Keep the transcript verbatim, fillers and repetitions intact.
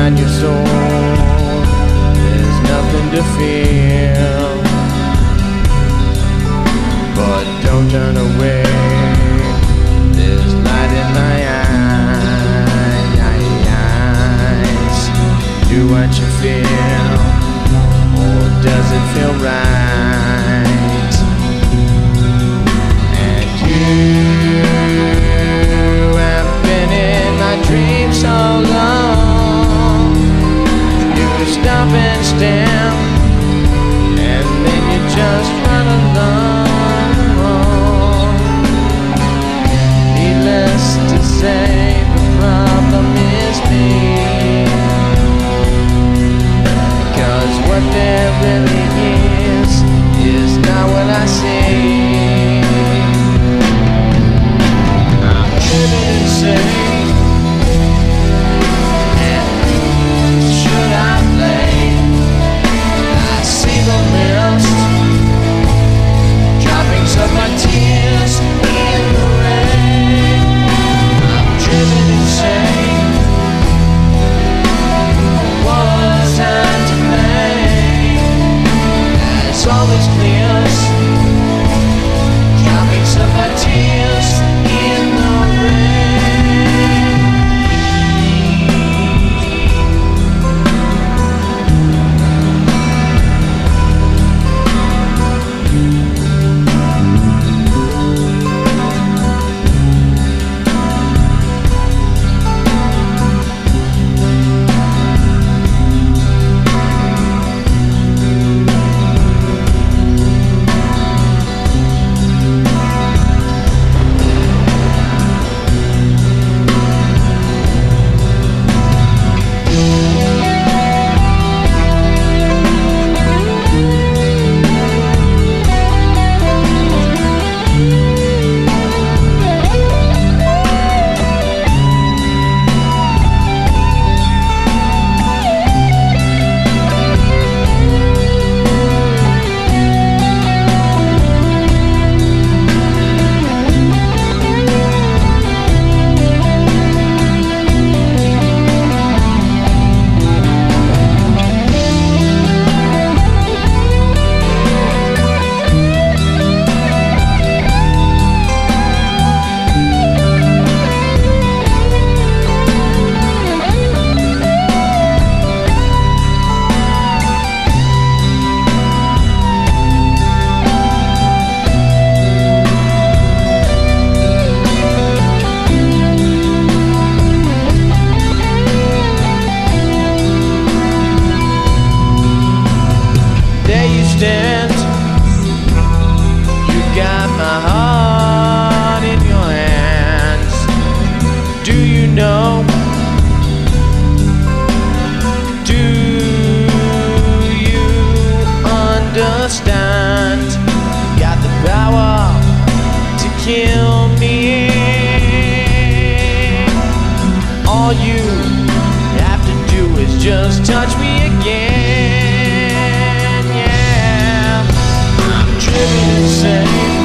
inside your soul. There's nothing to feel, but don't turn away. There's light in my eyes. Do what you feel, or does it feel right? And you have been in my dreams so long. You stop and stare, and then you just run along. Needless to say, the problem is me, 'cause what there really is is not what I see. I'm living insane, and who should I blame? I see the mist, droppings of my tears in the rain. I'm driven insane. What was time to blame? As all this clears, droppings of my tears in the stand. You got my heart in your hands. Do you know? Do you understand? Got the power to kill me. All you have to do is just touch me again. Driven insane.